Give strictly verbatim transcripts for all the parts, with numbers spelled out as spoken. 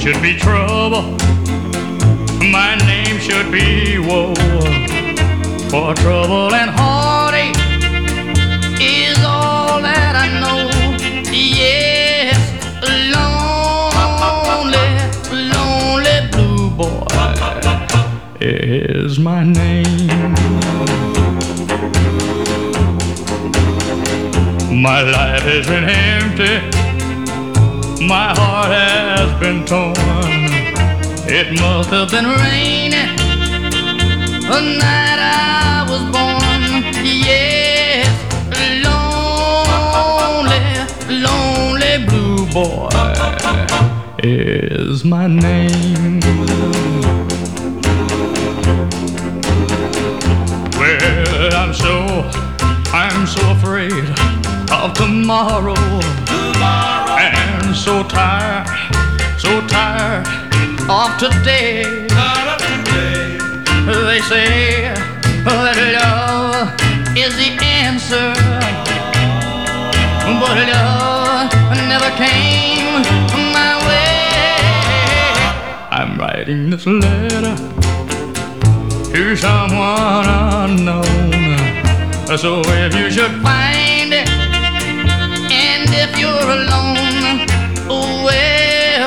should be trouble. My name should be woe. For trouble and heartache is all that I know. Yes, lonely, lonely blue boy is my name. My life has been empty, my heart has been torn. It must have been raining the night I was born. Yes, lonely, lonely blue boy is my name. Well, I'm so, I'm so afraid of tomorrow, tomorrow. And so tired, so tired of today. Of today. They say that love is the answer, but love never came my way. I'm writing this letter to someone unknown. So if you should find it, and if you're alone, well,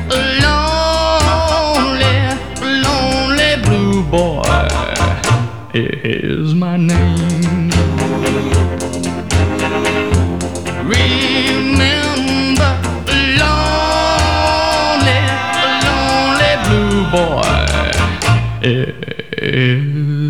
lonely, lonely blue boy is my name. Remember, lonely, lonely blue boy is